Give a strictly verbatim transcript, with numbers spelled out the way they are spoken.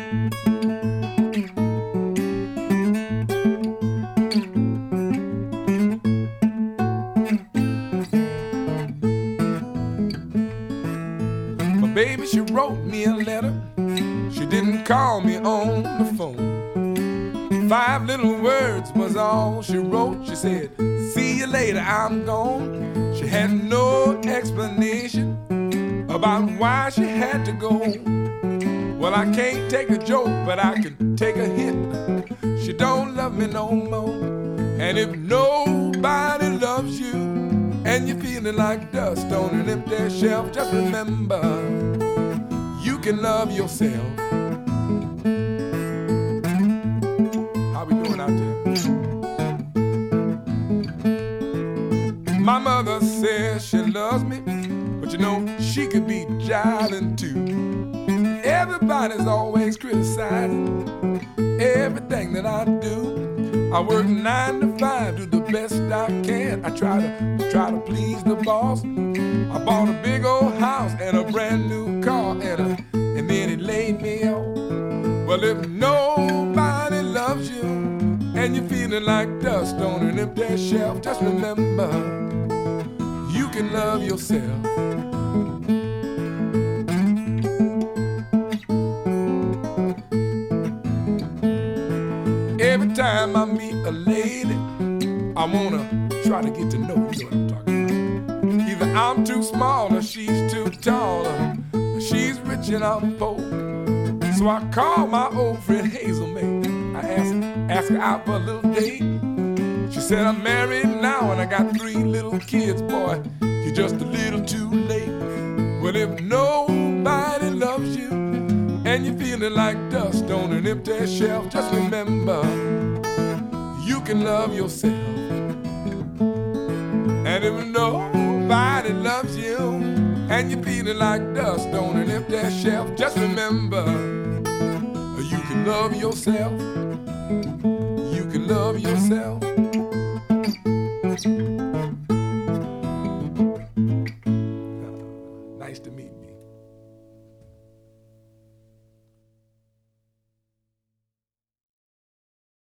My baby, she wrote me a letter. She didn't call me on the phone. Five little words was all she wrote. She said, see you later, I'm gone. She had no explanation about why she had to go. Well, I can't take a joke, but I can take a hint. She don't love me no more. And if nobody loves you and you're feeling like dust on an empty shelf, just remember, you can love yourself. How we doing out there? My mother says she loves me, but you know, she could be jiving too. Everybody's always criticizing everything that I do. I work nine to five, do the best I can. I try to try to please the boss. I bought a big old house and a brand new car, and a, and then he laid me off. Well, if nobody loves you and you're feeling like dust on an empty shelf, just remember, you can love yourself. Every time I meet a lady, I wanna try to get to know you, know what I'm talking about. Either I'm too small or she's too tall, or she's rich and I'm poor. So I call my old friend Hazel May. I asked, asked her out for a little date. She said, I'm married now and I got three little kids. Boy, you're just a little too late. Well, if nobody loves you and you're feeling like dust on an empty shelf, just remember, you can love yourself. And if nobody loves you and you're feeling like dust on an empty shelf, just remember, you can love yourself. You can love yourself. Nice to meet you.